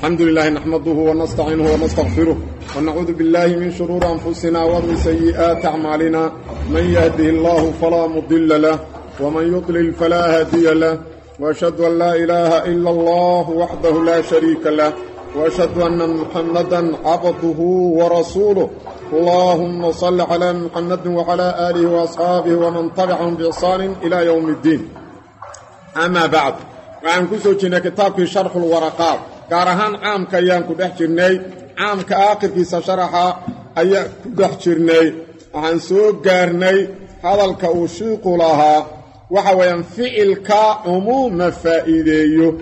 الحمد لله نحمده ونستعينه ونستغفره ونعوذ بالله من شرور أنفسنا ومن سيئات أعمالنا من يهده الله فلا مضل له ومن يضلل فلا هادي له وأشهد أن لا إله إلا الله وحده لا شريك له وأشهد أن محمدا عبده ورسوله اللهم صل على محمد وعلى آله وأصحابه ومن تبعهم بإحسان إلى يوم الدين أما بعد وعن كسوتنا كتاب شرح الورقات قارهان عام كيان كدح جرني عام كآخر كيسا شرحا أي كدح جرني وعن سوق قارني هذا الكأوشيق لها وحوين فعلك عموم فائديه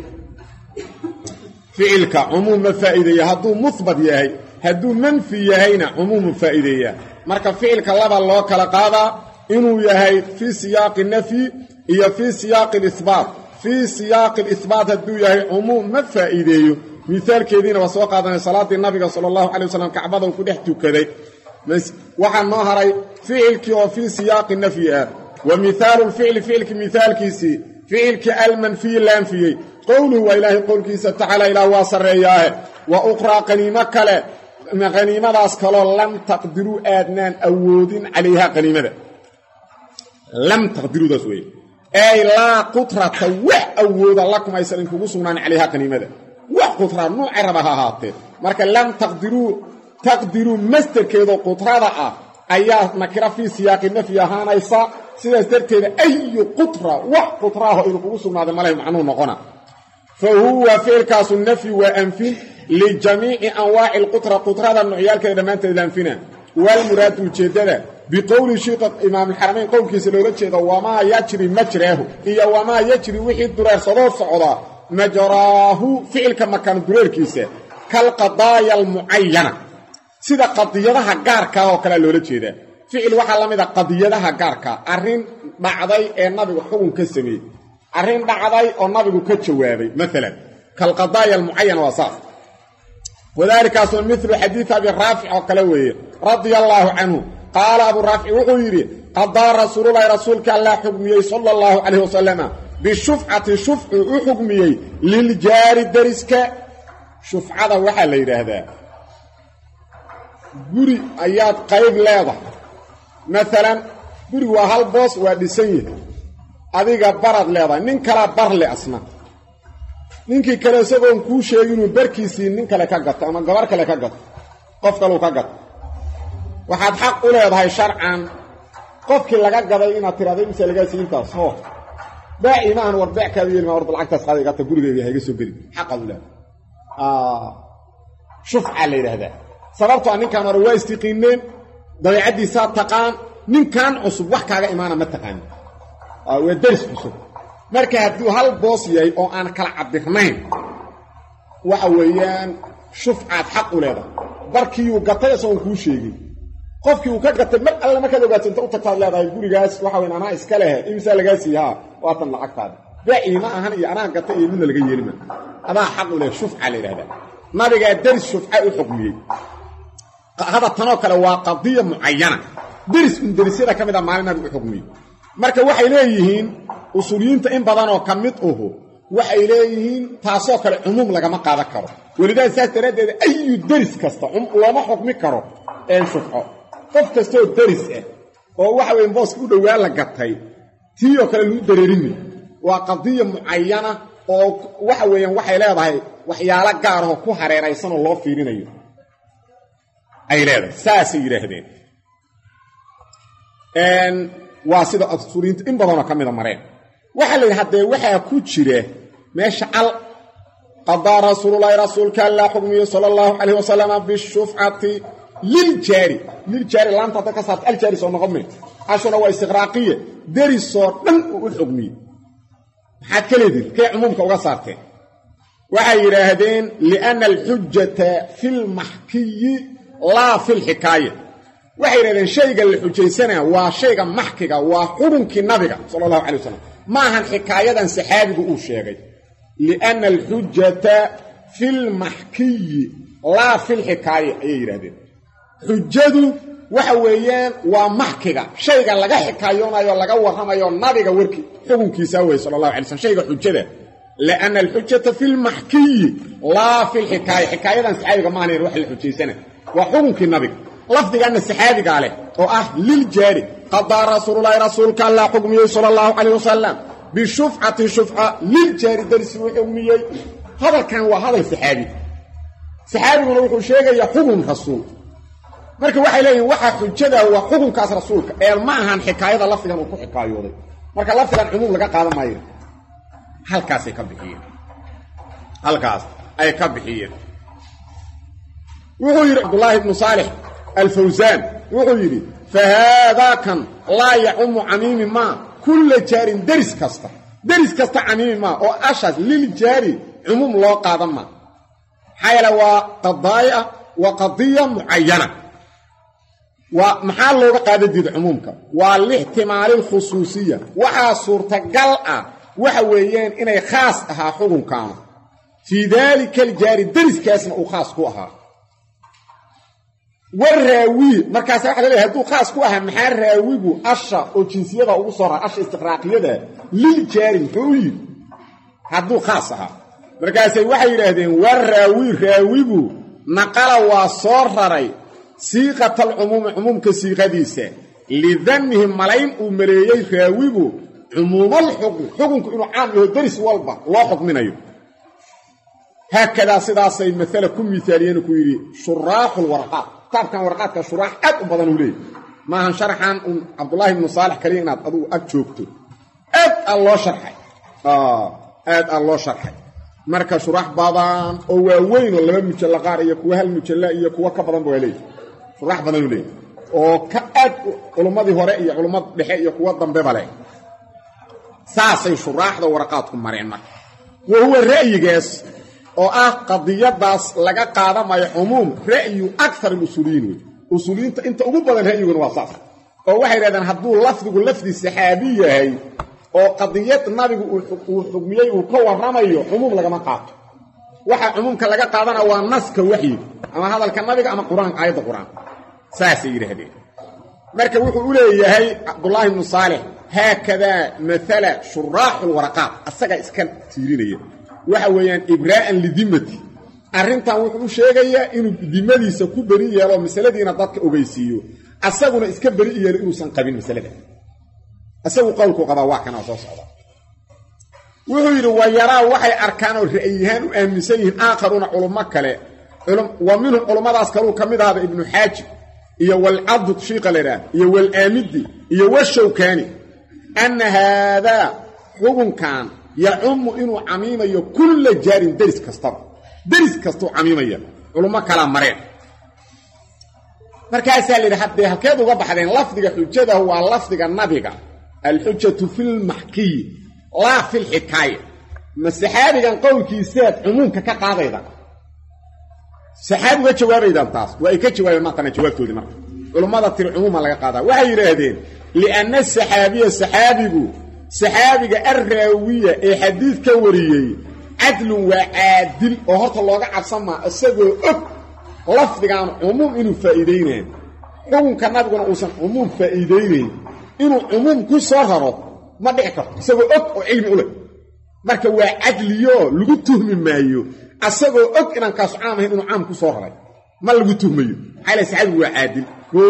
فعلك عموم فائديه هدو مثبت يهي هدو منفي يهينا عموم فائديه مركب فعلك لبا الله كلا قادا إنه يهي في سياق النفي هي في سياق الإثبات في سياق الإثبات هدو يهي عموم فائديه مثال كيدين وسوق هذا صلاة النبي صلى الله عليه وسلم كعبده وكدحته كذي وحن نهري فعلك وفي سياق النفي ومثال الفعل فعلك مثال كيسي فعلك المنفي الانفي قوله وإله قول كيسا تعالى إلى واصر إياه وأقرى قنيمة كلا غنيمة أسكالو لم تقدروا آدنان أودين عليها قنيمة لم تقدروا دسوي أي لا قطرة أود لكم أيسان كبسونا عليها قنيمة وقطرة نوع ربها هاتي مركا لم تقدروا مستر كيدو قطرة أيها نكرا في سياق النفي هانيسا سيدا درتيدا أي قطرة وقطرة إنه كبسونا هذا ملاهي معنوه نقونا فهو فعل النفي وأنفي لجميع أنواع القطرة قطرة النوعيال كذا ما تدانفنا والمراد الجديدة بقول شيخ إمام الحرمين قول كيسلولة شيخ وما يجري مجراه إيا وما يجري وحيد درار صدور صعودا مجراه فعل كما كان درار كيسة كالقضايا المعينة سيدا قضيتها قاركا وكلا لولة شيخ فعل وحلم قضيتها قاركا أرين بعضي النبي وحكم كسمي أرين بعضي النبي كتشوابي مثلا كالقضايا المعينة وصاف وذلك مثل حديث أبي الرافع وكلوه رضي الله عنه قال أبو الرافع وغيره قضى رسول الله رسولك الله حكمي صلى الله عليه وسلم بالشفعة شفع حكمي للجار الدرسك شفعة وحا ليلة هذا قري آيات قيب لاضح مثلا قري وهل بوس ودسيه أذيك برد لاضح نين كلا بر لأسنا ninkii kale isagoon ku sheegin barkiisii nin kale ka gato ama gabar kale ka gato qof kale ka gato waxaad xaq u leedahay sharcan qofkii laga gaday inaad tiraado inta laga siintaas oo baa'imaan warbac ka weeyna warba lacagtaas qaadi gata gurigeega hayga soo geli xaq u leedahay shuf alayhada sababtoo ninkan hore waa istiqiineen dabeecadiisa taqaan ninkan cusub wax kaaga imaana ma taqaan waa daris cusub marka haduu hal boos yahay oo aan kala cabirnayn waxa weeyaan shufcaad xaq u leedahay barkii uu gatay soo ku sheegay qofkii uu ka gatay mar alla markaad ogaato inta u tagtaad leedahay gurigaas waxa weyn anaa iska leh imisa laga siiyaa waatan lacagtaada baa'iima ahan iyo anaa gatay iyo midna laga yeelima adaa xaq u leeyahay shufca leedahay nabiga daris shufca u xukmiyay hada tanoo kale waa qadiya muayyana darisida kamida maalina u xukmiyay marka waxay leeyihiin usuuliyiinta in badan oo kamid uhu waxay leeyihiin taasoo kale umum laga ma qaadan karo walidaa saas taradeed ayu daris kasta looma xukmi karo een shufco qof kasta oo daris ah oo waxa weyn boos u dhawaa la gatay tiyo kale lagu dareerin waa qadiya muayyana oo waxa weeyaan waxay leedahay waxyaalo gaar ah ku hareeraysan oo loo fiirinayo ay leedahay saas yiraahdeen waa sida usuuliyiinta in badan oo kamid mareen waxa la yiraahdaa waxa ku jira meesha al qada rasuulullaahi rasuulka allah xukmiyo sallallahu alayhi wasallam bishuf'ati lil jari laanta ta kasat al jari soo noqomay ashuna waa istiqraaqiye darisoo dhan u xukmiyo maxaa kaleedii kay umumka uga saartay waxa yiraahdeen li'anna al hujjata fil mahkiyi la fil hikaya waxay yiraahdeen shayga la xujaysana waa shayga maxkiga waa xukunkii nabiga sallallahu alayhi wasallam ما هن حكاية سحابه أوشيغي لأن الحجة في المحكي لا في الحكاية أي رهدين حجته وحويان ومحكيغا شيغا لغا حكايونا يو لغا وهما يو نابيغا وركي حكم كيساوي صلى الله عليه وسلم شيغا حجته لأن الحجة في المحكي لا في الحكاية حكاية سحابك ما هنين روح الحجة سنة وحكمك النبي لفظك أن السحابك عليه للجاري قضى رسول الله رسولك الله حكمه صلى الله عليه وسلم بشفعة شفعة للجاري درس وحكمه هذا كان وهذا السحابي سحابي من روح الشيء يحكم رسول marka waxa leeyahay waxa xujada waa xukunkaas rasuulka ee ma ahan xikaayada lafdigan uu ku xikaayooday marka lafdigan umum laga qaadan maayo halkaas ay ka bixiyeen wuxuu yiri Abdullah ibn Salih al-Fawzan wuxuu yiri fahada kan la ya'um amimi ma kull jarin daris kasta amimi ma oo ashad lil jari umum loo qaadan ma hayla wa qadaya wa qadiya muayyana ومحل لوغا قادديد عمومك والاحتمال الخصوصيه وحا suurtagal ah waxa weeyeen inay khaas aha xukunkan في ذلك الجاري درس كاسنا او خاص ku aha waraawi markaas waxa leeyahay haduu khaas ku aha maxaa raawigu asha oo jinsiyada ugu soo raa asha istiqraaqiyada lil jaari xuyi haduu khaas aha markaas waxay yiraahdeen waraawigu naqala waa soo raray سيقة العموم عموم كسيقة لذنهم ملايين ومليين راويبو عموم الحكم إنه عام يدرس والبا الله حكم منه هكذا سيداسي مثلا كم مثاليين كويري شراح الورقات طبعا ورقات كشراح أبضانه ليه ما هنشرحان عبد الله بن صالح كريم أدو أكتوبته الله شرحي الله شرحي مركز شراح بابان أو وين ولا ما مجلقار يكوه هالمجلاء يكوه كبران بواليه شراح بدنو ليه oo ka aad culumadii hore iyo culumad dhexe iyo kuwa dambe bale saasay shuraaxda warqaadku mareen marka waa ra'yigaas oo ah qadiyadaas laga qaadamayo umum ra'yu akthar usuliyiinta inta ugu badan ra'yiguna waa saas oo waxay yiraahdaan haduu lafdigu lafdi saxaabi yahay oo qadiyad nabigu uu xukmiyay uu ka waramayo umum laga ma qaato waxa umumka laga qaadana waa naska wahyi ama hadalka nabiga ama quraan aayada quraan saasay yiraahdeen marka wuxuu u leeyahay Abdullah ibn Salih hakada mathala shurah alwaraqat asaga iska tiirinaya waxa weeyaan ibra'an lidimati arintan wuxuu sheegayaa inuu dimadiisa ku bari yeelo masaladiina dadka ogeysiiyo asaguna iska bari yeelo inuu san qabin masalada asagu qowlku qaba waa kana soo socda wuxuu yiri wayaraa waxay arkaan oo ra'yihan u aaminsan yihiin aakharuna culumma kale wa minhum culumadaas kale kamid ah ibn Hajib iyo wal abd shiiqa lera iyo wal amidi iyo washawkani anna hada hukunkan يعم إنه عميمة كل جار درس كستو عميمة علماء كلام مرين مركز اللي حد هكذا وضح لين لفظ الحجة هو لفظ النبي الحجة في المحكي لا في الحكاية ما السحابي كان قول كيسات عموم كقاعدة إذا سحابي وجواب إذا امتاز وإيكتشواب ما كان جوابته دي مرة علماء ذات العموم على قاعدة وهي هذين لأن السحابي saxaabiga arraawiya ee xadiidka wariyay adl wa adil oo horta looga cabsama asagoo og lafdigan umum inuu faa'iideeyeen xukunka nabiguna uusan umum faa'iideeyeen inuu umum ku soo raro ma dhici karto isagoo og oo cilmi u leh marka waa adliyo lagu tuhmi maayo asagoo og inaan kaas caamayn inuu caam ku soo raray ma lagu tuhmayo xalay saxaabigu waa adil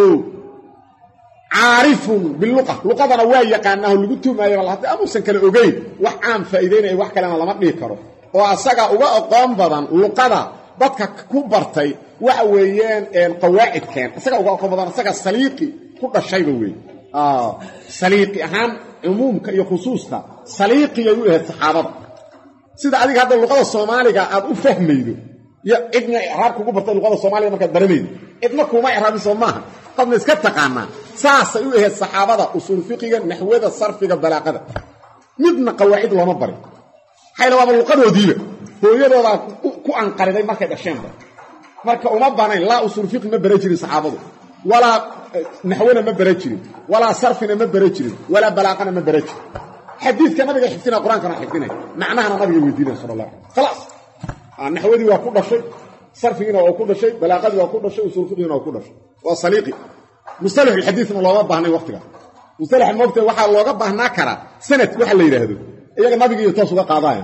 عارف باللغة لغتنا ويقانه لغتو ما يلا هذا أمسن كلا أوجين وحام فائدين وح كلام الله ما بيكره وأسجع وأقام بدن لغة بدك كبرتي وحويان القواعد كان أسجع وأقام بدن أسجع سليقي كل شيء بوي سليقي أهم عموم كيخصوصنا سليقي يقول الصحابة سيد عليك هذا اللغة الصومالية أبو فهميده يا ابن إعراب كبرتي اللغة الصومالية ما كدرمين ابنك وما إعراب صومها قد نسكت قانا ساس ايوه الصحابه اصول فقهيه نحوه الصرف بلاغه midna qawaacid lama bari hayla waa luqadoodiiba hooyadooda ku anqariday markay dhasheen marka uma banayn la usul fiqh ma barajiri saxaabadu wala nahwana ma barajiri wala sarfina ma barajiri wala balaaqana ma barajiri xadiidka nabiga xifdina quraanka xifdina macnaha nabiga weydiinay sallallahu خلاص nahwadi waa ku dhashay sarfina waa ku dhashay balaaqadi waa ku dhashay usul fiqhina waa ku dhashay waa saliqi مصطلح الحديث ما لوغا باهناي وقتها مصطلح الموقت waxa looga baahnaa kara sanad waxa la yiraahdo iyaga nabiga iyo toos uga qaadayaan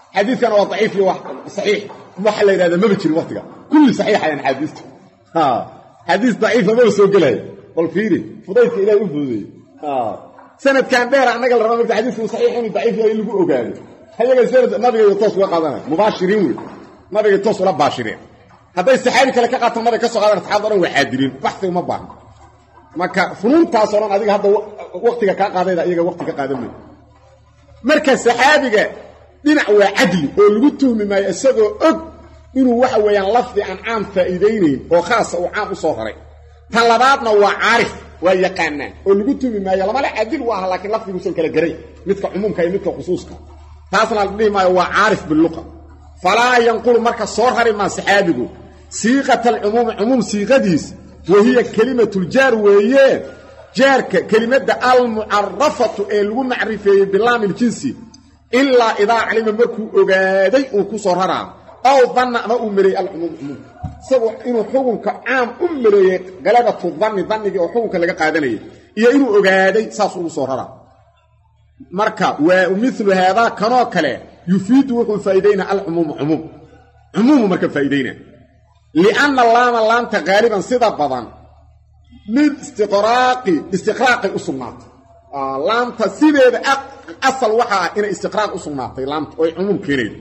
حديث كان ضعيف لواحد صحيح وحلا إلى هذا ما بتشيل وقتها كل صحيح يعني حديثه حديث ضعيف ما بسوق له قل فيري فضيت إلى يفوزي سنة كان دير عن نقل رقم حديث صحيح يعني ضعيف اللي يقول قال هي سنة النبي يتصل وقضنا مباشرين النبي يتصل مباشرين هذا السحابي كلا كقطع النبي كسر قادر تحضروا وحاضرين بحث وما بعد ما فنون تاصلون هذيك هذا وقتك كقاضي إيجا وقتك قادم مركز سحابي دينع وعدل ولقطه مما يسقى إنه وحوي لفظ عن عام فائدين وخاصة وعام صغري طلباتنا وعارف ويقانا ولقطه مما يلما لا عدل واه لكن لفظ يوصل كلا جري مثل عموم كاي مثل خصوصك تاصل بما هو عارف باللغة فلا ينقل مركز صغري ما سحابه صيغة العموم عموم صيغتيس وهي كلمة الجار وهي جار كلمة المعرفة اللي معرفة باللام الجنسي إلا إذا علم مركو أغادي وكسرها أو ظن ما أمري العموم عموم سوى إنه حكمك عام أمري غلبة الظن أو حكمك لك قادني إيا إنه أغادي ساسو كسرها مركا ومثل هذا كنوكله يفيد وحو فايدين العموم عموم مركا فايدين لأن اللام غالبا صدى بضان من استقراق الأصنات لام تسيبه أصل وحا إن استقراق أصنات لام عموم كيرين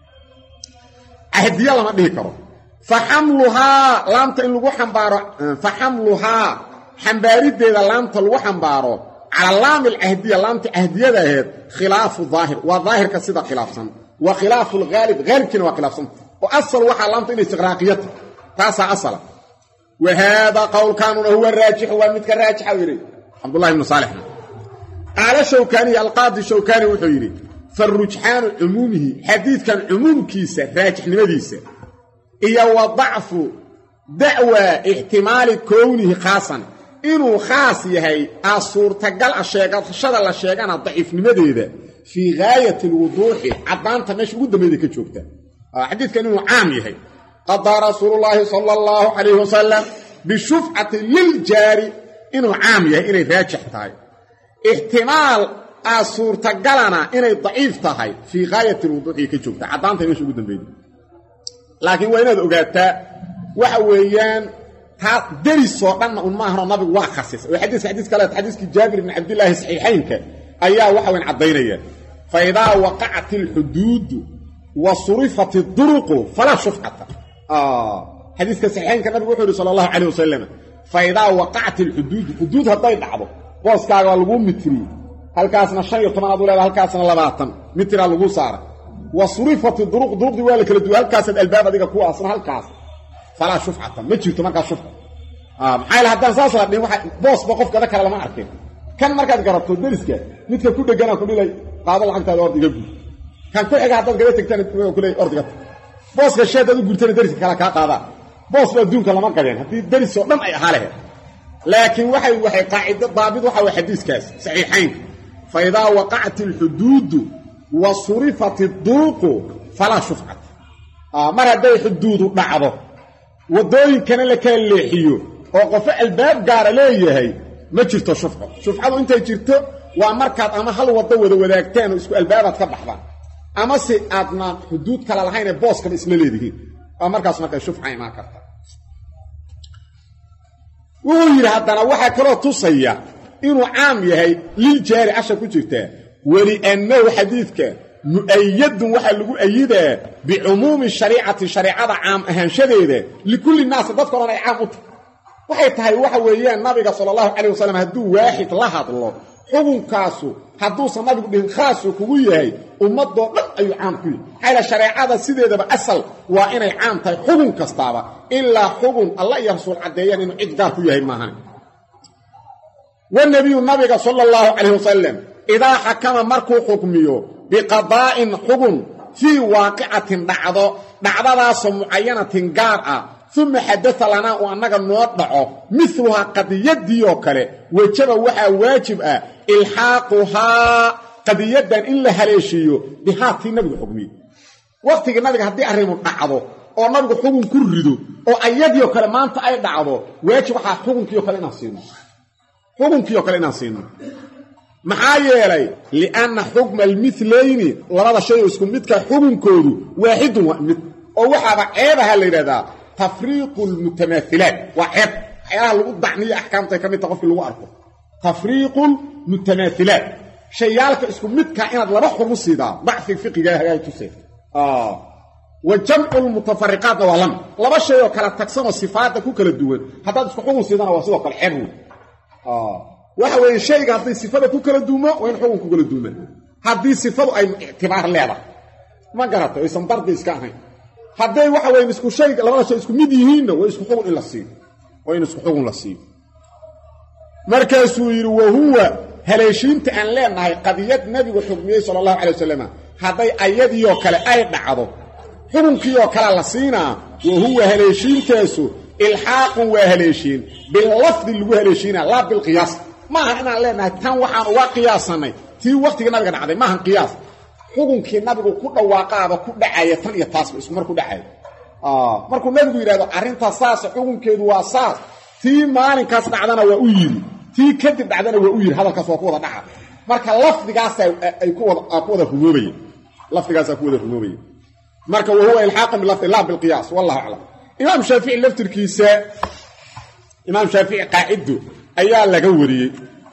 أهدي الله ما به كرو فحملها لام تلقو حنبارو فحملها حنباري دي لام تلقو حنبارو على اللام الأهدية لام تأهدية ده خلاف الظاهر والظاهر كسيدة خلاف سن وخلاف الغالب غالب كنا وخلاف سن وأصل وحا لام تلقو استقراقيته تاسع أصلا وهذا قول كانون هو الراجح ومتك الراجح ويري عبد الله بن صالح على شوكاني القاضي شوكاني وحيري فالرجحان عمومه حديث كان عموم كيسة راجح نمديسة إيا وضعف دعوى احتمال كونه خاصا إنه خاص يهي أصور تقل الشيقات الشدى الشيقان الضعيف نمديدة في غاية الوضوح عدان تماشي قد ميدك تشوكته حديث كان إنه عام يهي قضى رسول الله صلى الله عليه وسلم بشفعة للجاري إنه عام يهي إنه راجح تهي احتمال أصور تقلنا إنه ضعيف تهي في غاية الوضوح كتشوكته عدان تماشي قد ميدك لكن وين هذا أقاتا وحويان درس وقنا أمهر النبي واخصص وحديث كلا حديث جابر بن عبد الله صحيحين أيها وحوين عضينيا فإذا وقعت الحدود وصرفت الطرق فلا شفعة حديث صحيحين كان النبي صلى الله عليه وسلم فإذا وقعت الحدود هطيب عبو بوس كاغا لغو متري هل كاسنا شيء طمان أدولا هل كاسنا لباطن متري لغو صار وصرفت الطرق ضرب دي والك لدو هل كاسد الباب ديك كو أصلا هل كاس فلا شفعة ما جرت marka shufca maxay hadan saas la dhigay waxa boos boqof kada kala lama arkay kan markaad garabto dariska midka ku dhagana ku dhilay qaado lacagtaada ordiga guud kan ku xiga hadad gaba tagtaan ku leey ordiga booska sheedadu gurtana dariska kala ka qaada boos la duunka lama qabeen hadii daris oo dhan ay ahaaleed laakiin waxay qaacida daabid waxa way xadiiskaas saxiixayn fa idha waqa'at al hudud wa surifat ad-duruq fala shuf'a mar haday xuduudu dhacdo wadooyin kana la kala leexiyo oo qof albaab gaar leeyahay ma jirto shufcadu intay jirto waa markaad ama hal wado wada wadaagtaan oo isku albaabad ka baxdaan ama si aadna xuduud kala lahayn booska isla leedihiin waa markaas markay shufca imaan karta wuu yiraahdaa waxa kale oo tusaya inuu caam yahay lil jaari asha ku jirta wali annahu hadithka مؤيد waxa lagu ayidaa bi'umumi shari'ati shari'ada caam ahaanshadeeda likulli naas dad kale ay caam u waxay tahay waxa weeyaan nabiga sallallahu alayhi wasallam haduu waahid la hadlo xukunkaasu haduu nabigu dhin khaas kugu yahay ummado dhan ay caam ku hayla shari'ada sideedaba asal waa inay caam tahay xukun kastaaba illa xukun Allah iyo rasuul cadeeyaan inuu cid gaar ku yahay maahan والنبي صلى الله عليه وسلم إذا حكم مركو حكميو بقضاء حكم في واقعة دعضة معينة قارئة ثم حدث لنا وأنك نوضعه مثلها قد يدي وكله وجب وحا واجب إلحاقها قد يدن إلا هليشيو بهات النبي الحكمي وقت النبي هدي أرمو دعضه أو نبي حكم كردو أو أيدي وكله ما أنت أي دعضه واجب وحا حكم كيو كله نصينه حكم كيو كله نصينه maxaa yeelay lianna xukma almitlayni labada shay oo isku midka xukunkoodu waaxidun waa mid oo waxaaba ceebaha la yidhahdaa tafriiqu lmutamaathilaat waa ceeb waxyaalaha lagu dacniyo axkaamtay ka mid ta qofkii lagu arko tafriiqu lmutamaathilaat shayaalka isku midka inaad laba xugun siidaa dacfi fiqiga hagaay tusay wa jamcu lmutafariqaatna waa lamid laba shay oo kala tagsanoo sifaadda ku kala duwan haddaad isku xugun siidana waa sidoo kale ceeb wey waxa weeye shayga hadday sifada ku kala duumo waa in xugun ku kala duuma haddii sifadu ay ictibaar leedahay ma garata aysan dardi iska ahayn hadday waxa weeye isku shayga labada shay isku mid yihiinna waa isku xugun in la siiyo waa in isku xugun la siiyo markaasuu yidhi wahuwa haleeshiinta aan leenahay qadiyad nabigu xukmiyey sala allahu calay wasalam hadday ayadiioo kale ay dhacdo xukunkiioo kale la siinaa wahuwa haleeshiintaasu ilxaaqun waa haleeshiin bilafdi lagu haleeshiinaa laa bilqiyaas maaha inaan leenahay tan waxaan uga qiyaasanay tii wakhtiga nabiga dhacday maahan qiyaas xukunkii nabigu ku dhawaaqaaba ku dhacaya tan iyo taasba isku mar ku dhacaya markuu nabigu yidhahdo arrintaas saasa xukunkeedu waa saas tii maalinkaas dhacdana waa u yidhi tii kadib dhacdana waa u yidhi hadalkaas waa ku wada dhaca marka lafdigaasa ay ku wada rumoobayen lafdigaasaa ku wada rumoobaya marka wahuwa ilxaaqan bilafdi laa bilqiyaas wallahu aclam imaam shaafici laftirkiisa imaam shaafici qaacido ayaa laga wariyey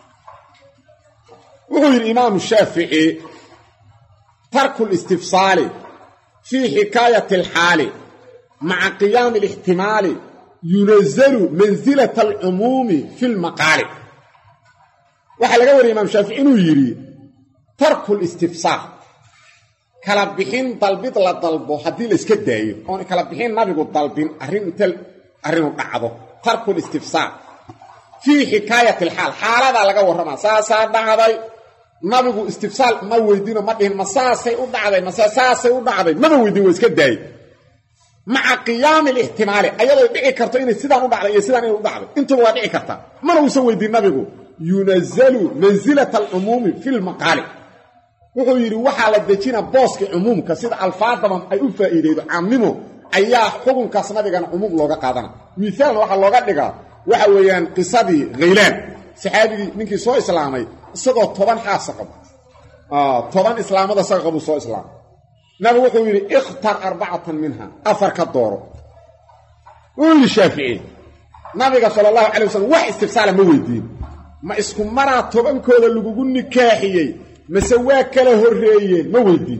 wuxuu yidhi imaamu shaafici tarku listifsaali fii xikaayati alxaali maca qiyaami alixtimaali yunazalu mansilata alcumuumi fi lmaqaali waxaa laga wariyey imaam shaafici inuu yidhi tarku listifsaal kala bixin dalbid la dalbo haddii la iska daayo oon kala bixin nabigu dalbin arrinu dhacdo tarku listifsaal fii xikaayati alxaal xaaladaa laga warramaa saasaa dhacday nabigu istifsaal ma weydiino ma dhihin ma saasay u dhacday mase saasay u dhacday maba weydiin waa iska daayey maca qiyaami alixtimaali ayadoo dhici karto inay sidaan u dhacday iyo sidaan inay u dhacday intuba waa dhici kartaa mana uusan weydiin nabigu yunazalu mansilata alcumuumi fi lmaqaali wuxuu yidhi waxaa la dejina booska cumuumka sida alfaadaban ay u faa'iidaydo caamnimo ayaa xukunkaas nabigana cumuum looga qaadana miaalna waxaa looga dhigaa waxa weeyaan qisadii khaylaan saxaabigii ninkii soo islaamay isagoo 10 xaasa qabo 10 islaamada isaga qabuu soo islaamay nabigu wuxuu yidhi ikhtar 4 minha afar ka dooro wuu yidhi shaafici nabiga sala allahu calay wasalam wax istifsaala ma weydiin ma isku maraa 10kooda lagugu nikaaxiyey mase waa kala horreeyeen ma weydiin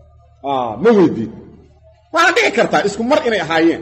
waana dhici kartaa isku mar inay ahaayeen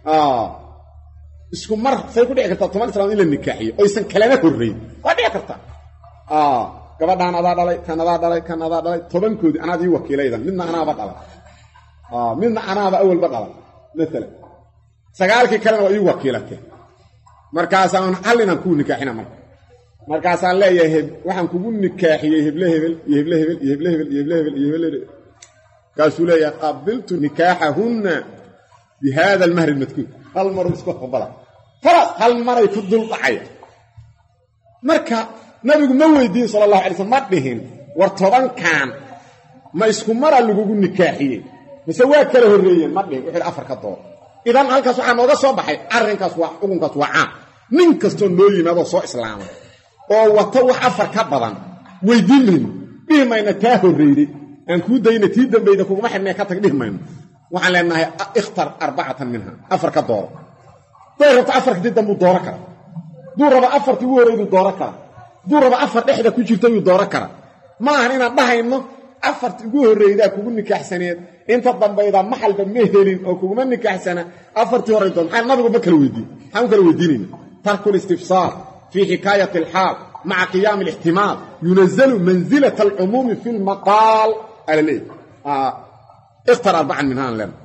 isku mar say ku dhici kartaa 10 islaam in la nikaaxiyo oysan kalena horreyn waa dhici kartaa gabadhaan adaa dhalay kan adaa dhalay kan adaa dhalay 10koodii anaad ii wakiilaydan midna anaaba dhalay midna anaaba awalba dhalay maalan 9kii kalena waa ii wakiilatee markaasaan hal inaan kuu nikaaxina markaasaan leeyahay waxaan kugu nikaaxiyey heble hebel iyo heble hebel iyo heble hebel iyo heble hebel iyo heble kaasuu leeyahay qabiltu nikaaxahunna bi hada almahr almadkuur hal mar isku qabala خلاص hal maray ku dul dhacay marka nabigu ma weydiin sallallahu alayhi wasallam ma dhihin war 10 kan ma isku mara lagu nikaaxiyay mise waa kala horeeyeen ma dhihin wixii afar ka door idan halkaas waxa nooga soo baxay arrinkaas waa xukunkaas waa caam nin kasto noo yimaado soo islaamay oo wata wax afar ka badan weydiin dhimayna taa horeeyay aan ku dayna tii dambayda kuma xirnay ka tag dhimayno waxaan leenahay ikhtar 4 minha afar ka door doorta afar kadib dambu dooro kara dooraba afartii ugu horeeyay dooro kara dooraba afar dhexda ku jirtay dooro kara ma ahan inaan dhahayno afartii ugu horeeyay kugu nikaaxsaneed inta dambayda maxalba ma helin oo kugu nikaaxsana afartii horeeyay doon maxay nabigu ma kala weydiin waxaan kala weydiinayna tarku istifsar fi hikayat alhal ma'a qiyam alihtimal yunzalu manzilat al'umum fi almaqal alay اختر 4 منها لنا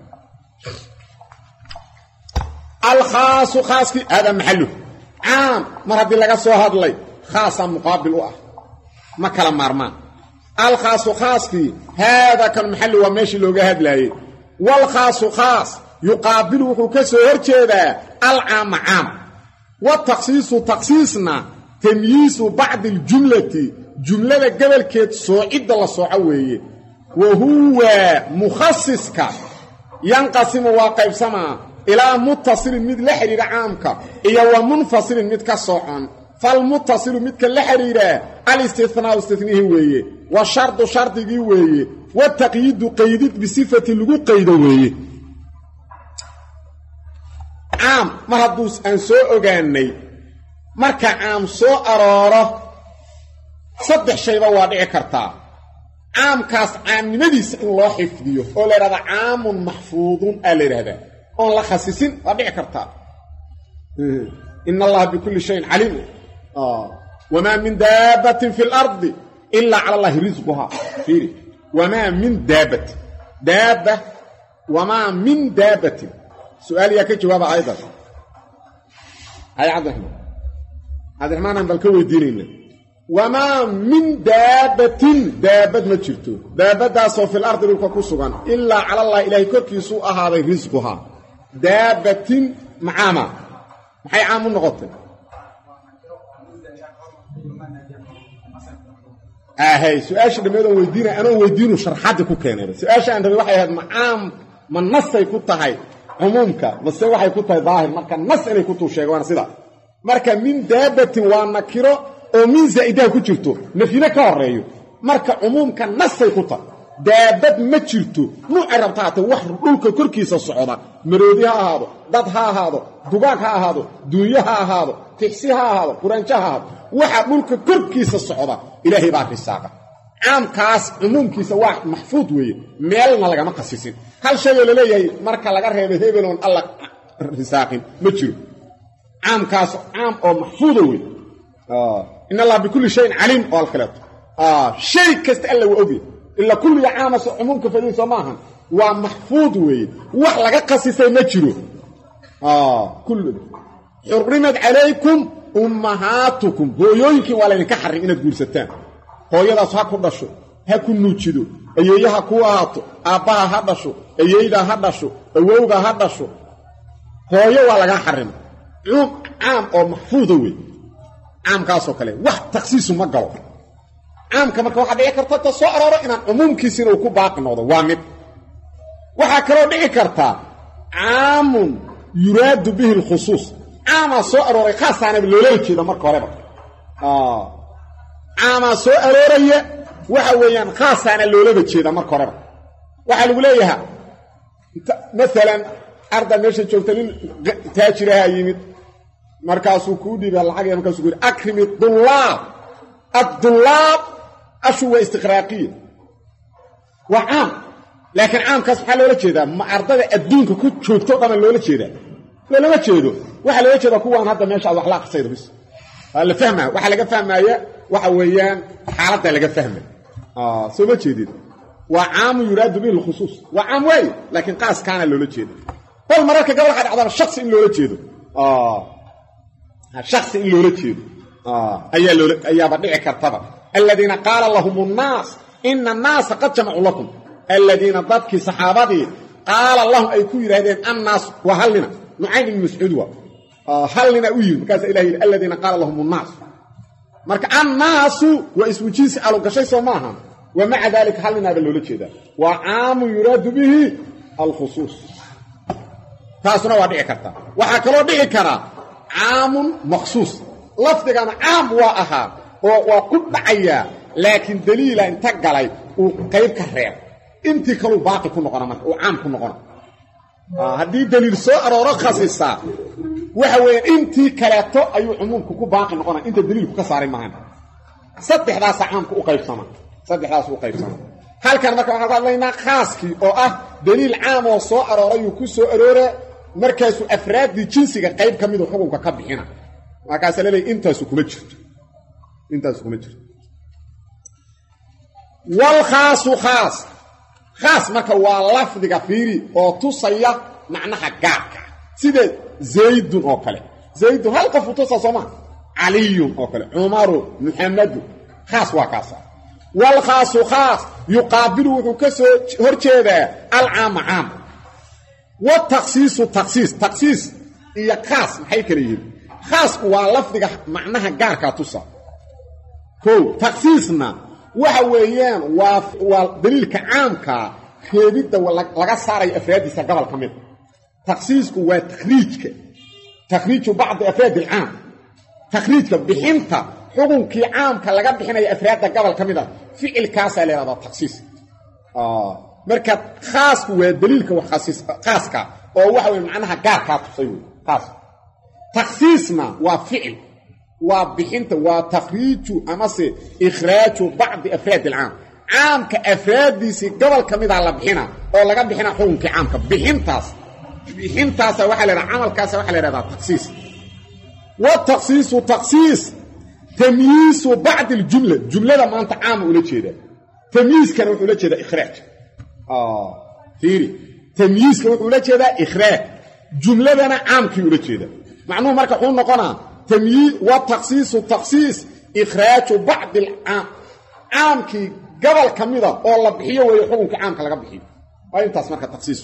الخاص خاص هذا محله عام مرضي لغا سو هادلي خاصه مقابل واه ما كلام مرمان الخاص خاص هذا كان محل وماشي لوغا هادلاي والخاص خاص يقابل وحو كسو هرجيدا العام عام والتخصيص تخصيصنا تمييز بعض الجمله جمله قبل كيد سوعد لا سوعويه وهو مخصصك ينقسم واقع سما الى متصل مد لحرير عامك اي ومنفصل مد كسوعن falmuttasilu midka la xiriira al-istithnaa'u istithnihi weeye wa shardu shardigii weeye wa taqyiidu qaydid bisifati lagu qaydo weeye caam mar hadduu aan soo ogaanay marka caam soo arooro saddex shayba waa dhici kartaa caamkaas caamnimadiisa in loo xifdiyo oo la yidhahda caamun maxfuudun aa la yidhahdaa oon la khasisin waa dhici kartaa ina allaha bikulli shayin caliim wamaa min daabbatin fi lardi ilaa cala allahi risquhaa fiiri wamaa min daabatin daabba wamaa min daabbatin su-aal yaa ka jawaaba aydan hay cabdiraxmaan aan bal ka weydiinayna wamaa min daabbatin daabad ma jirto daabadaasoo fil ardi dhulka ku sugan ilaa cala allahi ilaahay korkiisuu ahaaday risquhaa daabbatin macaama maxay caam u noqotay ahay su-aashii dhammeedoon weydiinay anoon weydiinu sharxaddi ku keenayba su-aasha aan rabay waxay ahayd macaam ma nasay ku tahay cumuumka mase waxay ku tahay daahir marka nas inay ku tuu sheega waana sidaa marka min daabbatin waa nakiro oo min zaa'idaha ku jirto nafyina ka horeeyo marka cumuumka nasay ku tahay daabad ma jirto nuucay rabta haatee wax dhulka korkiisa socda maroodi ha ahaado dad ha ahaado dugaag ha ahaado duunyo ha ahaado tixsi ha ahaado quraanjo ha ahaado waxa dhulka korkiisa socda ilaahay baa risaaqa caamkaas cumuumkiisa waa maxfuud weeye meelna lagama khasisin hal shayoo laleeyahay marka laga reebay hebeloon alla risaaqin ma jiro caamkaas caam oo maxfuuda wey in allah bikulli shayin caliim oo alkaleeto shay kasta alla waa ogyahay ila kulliga caamas cumuumka fadiisa maahan waa maxfuud weeye wax laga khasisay ma jiro kullu xurrimat calaykum ummahaatukum hooyooyinkii waa laydinka xarrim inaad guursataan hooyadaas ha ku dhasho ha ku nuujido ayeeyaha ku ahaato aabbaha ha dhasho ayeeyda ha dhasho awowga ha dhasho hooyo waa lagaa xarrimay caam oo maxfuuda wey caamkaasoo kale wax takhsiisu ma galo caamka marka waxaa dhici karta ta soo arooro inaan cumuumkiisina uu ku baaqi noqdo waa mid waxaa kaloo dhici kartaa caamun yuraadu bihi alkhusuus caamaa soo arooray khaasaanaba loolala jeeda marka horeba caamaa soo arooraya waxa weeyaan khaasaana loolaba jeeda marka horeba waxaa lagu leeyahaa maalan arda meesha joogta nin taajiraha yimid markaasuu kuu dhiibay lacag markaasuu ku yidhi akrimi dullaab addullaab ashu waa istiqraaqiya waa caam laakiin caamkaas maxaa loola jeedaa ma ardada adduunka ku joogto o dhaman loola jeedaa loolama jeedo waxaa loola jeedaa kuwaan hadda meesha aad wax la aqrisaydo bis waa la fahmaya waxaa laga fahmaya waxa weeyaan xaaladda laga fahmay soo ma jeedid waa caamu yuraadu bihi alkhusuus waa caam waaye laakiin qaaskaana loola jeeda bal mararka gabal waxaa dhacdaba shaksi in loola jeedo shaksi in loola jeedo ayaaba dhici kartaba aladiina qaala lahum nnaas ina annaasa qad jamacuu lakum aladiina dadkii saxaabadii qaala lahum ay ku yidhahdeen annaas waa hal nina nucaym ibn mascuud waa hal nina u yidhi markaasa ilah yidhi aladiina qaala lahum nnaas marka annaasu waa ismu jinsi alugashay soo maaha wa maca daalika hal ninaaba loola jeedaa waa caamun yuraadu bihi alkhusuus taasuna waa dhici kartaa waxaa kaloo dhici karaa caamun makhsuus lafdigana caam waa ahaa oo waa ku dhacayaa laakiin daliila inta galay uu qayb ka reeb intii kaluu baaqi ku noqona marka uu caam ku noqona haddii daliil soo arooro khasisaa waxa weeyaan intii kaleeto ayuu cumuumku ku baaqi noqona inta daliilku ka saaray maahan saddexdaasa caamka u qaybsama halkan marka waxaan ku hadlaynaa khaaskii oo ah daliil caam oo soo aroorayuu ku soo aroora markaasuu afraaddii jinsiga qayb ka midu xukunka ka bixina markaasa laleeyahy intaasu kuma jirto walkhaasu khaas marka waa lafdiga fiiri oo tusaya macnaha gaarka sida zaydun oo kale zaydun hal qof u tusa soo maa caliyun oo kale cumaru muxamadu khaas waa kaasa walkhaasu khaas yuqaabilu wuxuu ka soo hor jeedaa alcaama caam watakhsiisu takhsiis iyo khaas maxay kala yihiin khaasku waa lafdiga macnaha gaarkaa tusa kow takhsiisna waxa weeyaan waa daliilka caamkaa reebidda laga saarayo afraaddiisa gobol ka mida takhsiisku waa takhriiju bacdi afraad alcaam تخريجك بحنت حكم كي عام كلاجا بحنا أفراد قبل كميدا فعل كاس على هذا التخصيص مركب خاص هو دليلك وخاص خاصك أو واحد معناها جار كاتصيو خاص تخصيصنا وفعل وبحنت وتخريج أمس إخراج بعض أفراد العام عام كأفراد دي سي قبل كميدا على بحنا أو لقى بحنا حكم كعام بحنتاس واحد لنا عمل كاس واحد لنا تخصيص والتخصيص وتخصيص تمييز بعض الجملة ما أنت عام ولا كذا تمييز كانوا ولا كذا إخراج فيري تمييز كانوا ولا كذا إخراج جملة أنا عام كي ولا كذا معناه مركب قلنا قنا تمييز والتخصيص إخراج بعض العام عام كي قبل كميدا والله بحيه ويحكم كعام كلا بحيه أي تاس مركب تخصيص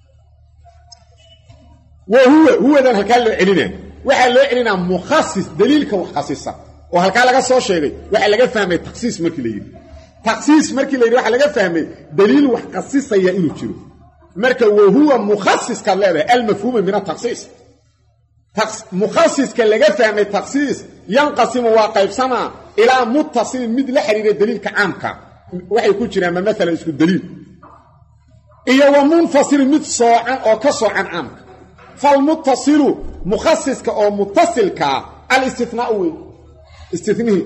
وهو ذا هالكلام علينا وحال علينا مخصص دليلك وخصيصه وهالكلام لقى soo sheegay waxa laga fahmay takhsiis markii la yiri waxa laga fahmay daliil wax qasisaya inuu jiro marka huwa mukhassis ka leeyahay al mafhum min at-takhsis mukhassis ka laga fahmay takhsis yanqasimu wa qaybsama ila muttasil mid la xiriir daliilka caamka waxay ku jiraan mesela isku daliil iyo wa munfasil mid soocan oo ka soocan caamka فالمتصل مخصص أو متصل الاستثناء استثناء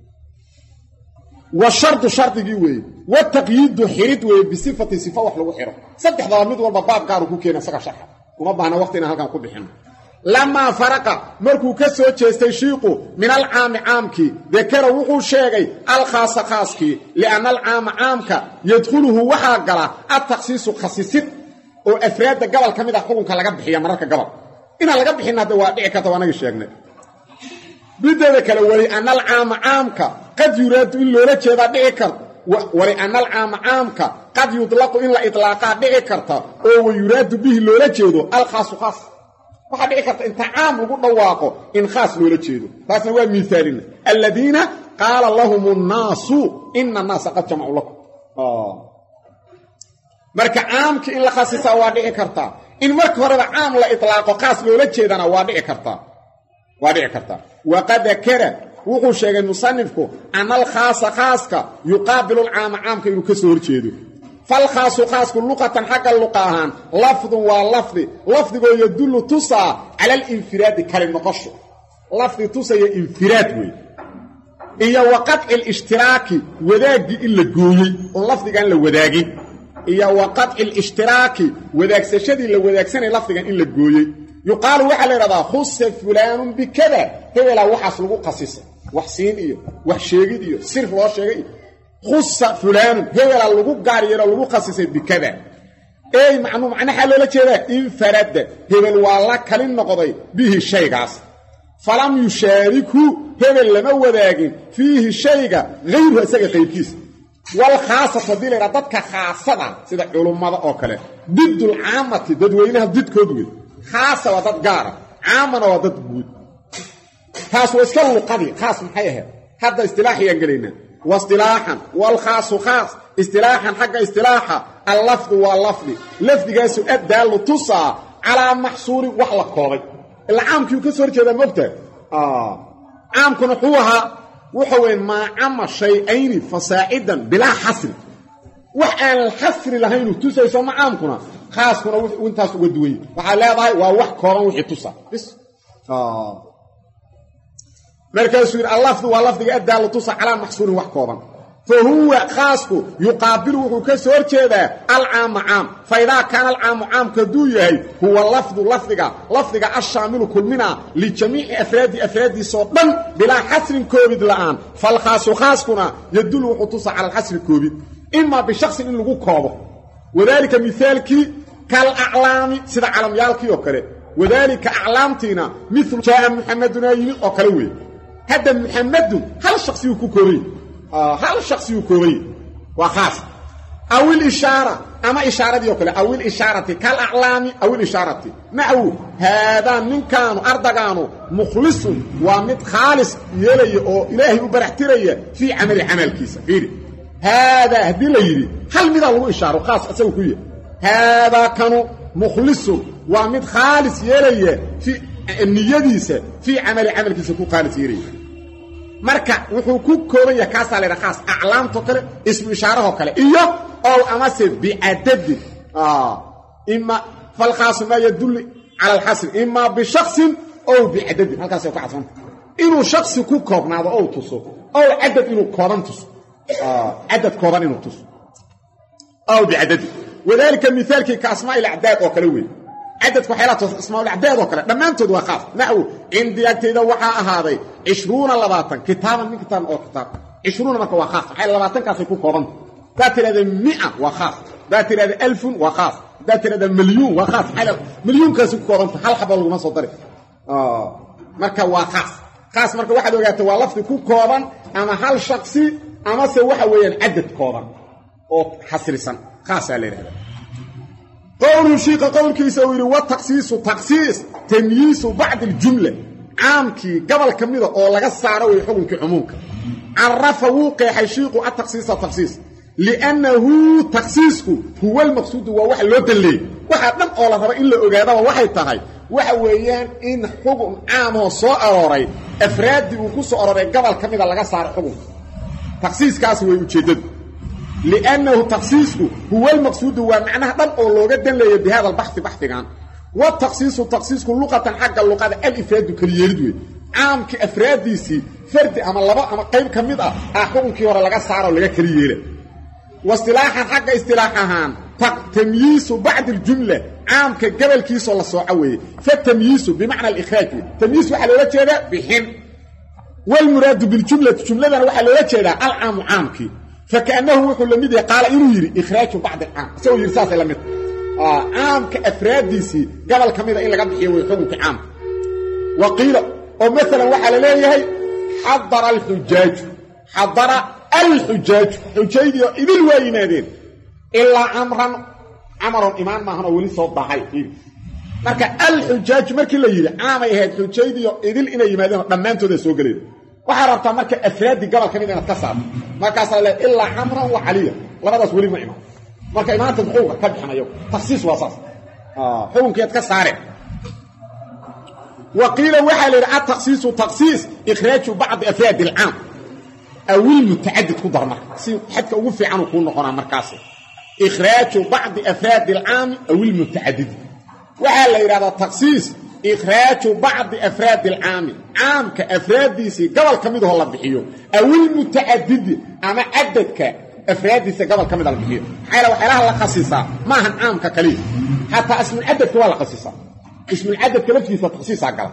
والشرط شرط جوي والتقييد حريد بصفة صفة وحلو حرة صدق ضامد والباب قارو كينا سقى شرح وما بهنا وقتنا هل كان كل بحنا لما فرق مركو كسو تشيقو من العام عامكي ذكر وقو شيغي الخاص خاصكي لأن العام عامك يدخله وحاقلا التخصيص خصيصت oo afraadda gobol kamid ah xukunka laga bixiyo mararka gobol ina laga bixin hada waa dhici karta wanaga sheegnay bidada kale wali anal aamka qad yuraadu in loola jeeda dhici karta wali anal aamka qad yutlaqu in la itlaqa dhici karta oo yuraadu bihi loola jeedo al khaas khaas waxa dhici karta inta aam ugu dhawaaqo in khaas loola jeedo taasna waa miisaalina alladina qala lahum an-nasu inna an-nasa qad jama'u lakum marka aamki in la khasisa waa dhici karta in marka hore aam la itlaaqo qaas loola jeedana waa dhici karta waqad kara wuxuu sheegay musannifku anal khaaska yuqaabilu al aamka inuu ka soo horjeedo fal khaasu luqatan haqa luqahan lafdhu wa lafdigo yadullu tusa ala al infirad kalim noqosho lafdi tusa ya infirad wey iyo waqad al ishtiraki wadaagi illa gooyay oo lafdigan la wadaagin iyo waqad al-ishtiraki wadaagshadii la wadaagsanay lafdigan in la gooyay yuqaal waxa la yiraahdaa khuss fulan bikada hebela waxas lagu qasisay wax siin iyo wax sheegid iyo sir loo sheegay khuss fulan hebela lagu gaar yaro lagu qasisay bikada ay macnaha loola jeedaa in farada hebel waa la kalin noqday bihi shaygaas falam yushariku hebel lama wadaagin fihi shayga ghayru isaga qaybkiisa والخاصة دي ردتك خاصة سيدا علماء أوكله ضد العامة ددوينها ضد كودوي خاصة وضد قارة عامة وضد بود خاص واسكال القضي خاص محيها هذا استلاحي ينقلين واصطلاحا والخاص خاص استلاحا حق استلاحا اللفظ واللفظ لفظ قاسو أدى تصى على محصور وحلق قوي العام كيو كسر كذا مبتع عام كنحوها وحوين ما عم شيئين فسائدا بلا حصر وحال الحصر لهينو تسا يسمى عامكنا خاص كنا وانتاس ودوي وحالا باي ووح كوران وحي تسا بس مركز سوير اللفظ واللفظ أدى لتسا على محصور وح كوران فهو خاصه يقابله كسور كذا العام عام فإذا كان العام عام كدويه هو لفظك الشامل كل منا لجميع أفراد صوتا بلا حصر كوبيد الآن فالخاص خاصنا يدل خصوصا على الحصر كوبيد إما بشخص إن لغو كوبه وذلك مثالك كالأعلام سيدا علم يالكي وكره وذلك أعلامتنا مثل جاء محمد نايم وكروي هذا محمد هل الشخص يكون كوري هل الشخص يكوري وخاص أو الإشارة أما إشارة دي وكله أو الإشارة كالأعلام أو الإشارة معه هذا من كانوا أردقانوا مخلص ومد خالص يلي أو إلهي وبرحتري في عمل كيسا فيري هذا هدي ليري هل مدى له إشارة خاص أسوي كيه هذا كانوا مخلص ومد خالص يلي في niyadiisa fii camalkiisa ku qaalis yeelaya marka wuxuu ku kooban yahay kaasa leeyahay khaas aclaamto kale ismu ishaaraho kale iyo oo amase bi'adad imma fal khaas ma yadullu ala al hasr imma bi shakhsin aw bi'adad halkaas ay ku xasan inuu shakhsi ku koobnaado oo tuso oo adad inuu kooban tuso adad kooban inuu tuso aw bi'adad wadaalika mithaalki ka asmaa il a'daad oo kale weey عدد كحيلات اسماء الأعداد وكلا لما أنتوا وخاف نحو عندي أكتيدا وحا هذا 20 لباتن كتابا من كتاب أو كتاب 20 مكا وخاف حيل لباتن كاسو يكون كوبان ذاتر هذا 100 وخاف ذاتر هذا 1000 وخاف ذاتر هذا مليون وخاف حيل مليون كاسو كوبان حال حبل ما صدري مكا وخاف خاص مركا واحد وقت والفت كو كوبان أما هل شخصي أما سوى وين عدد كوبان أو حسرسا خاص عليه قول الشيخ قول كيسوير والتخصيص تخصيص تمييز بعض الجملة عامكي قبل كميدة أو لغا سارة ويحكمك عمومك عرف وقع الشيخ التخصيص لأنه تخصيصه هو المقصود وواحد لو دلي واحد لم أولا فرا إلا أقادا وواحد تهي وحويان إن حكم عامه صائروري أفراد وكو صائروري قبل كميدة لغا سارة حكم تخصيص كاسو ويجدد لأنه تخصيصه هو المقصود ومعناه دم أو لوغة دلية بهذا البحث بحثا والتخصيص لغة حق اللغة الإفراد كاليردوي عام كأفراد ديسي فرد أما اللبا أما قيم كميدة أحكم كي ورا لغا سارة ولغا كاليرد واصطلاحا حق اصطلاحها تمييز بعد الجملة عام كقبل كيس ولا صعوي فالتمييز بمعنى الإخراج تمييز وحا لولا جيدا بحين والمراد بالجملة جملة وحا لولا جيدا العام عامكي فكأنه يقول لمدي قال إنه يري إخراج بعد العام سوى يرساس لمد عام كأفراد ديسي قبل كميدة إلا قبل حيوي حكمك عام وقيل ومثلا وحل ليه حضر الحجاج حجاج إذ الوينادين إلا عمر إيمان ما هنا ولي صوت ضحي marka الحجاج markii la yiri aamay ahayd xujaydiyo idil inay yimaadeen dhamaantooda soo galeen waxa rabtaa marka afraadi gobol kamid inaad ka saarto markaas la illa amran wa aliya labadaas wali ma iman marka imaanta xuquuqa ka bixinayo takhsiis waasas xuquuqiyad ka saare وقيل وحل التخصيص تخصيص إخراج بعض أفراد العام أو المتعدد قدر مركز حتى أوفي عنه كون نقرأ مركزه إخراج بعض أفراد العام أو المتعدد وحل إرادة التخصيص إخراج بعض أفراد العام عام كأفراد ديسي قبل كميده الله بحيو أو المتعدد أما عدد كأفراد ديسي قبل كميده الله بحيو حيلا وحيلها الله خصيصة ما هن عام ككليل حتى اسم العدد كوالا خصيصة اسم العدد كلفه تخصيص عقل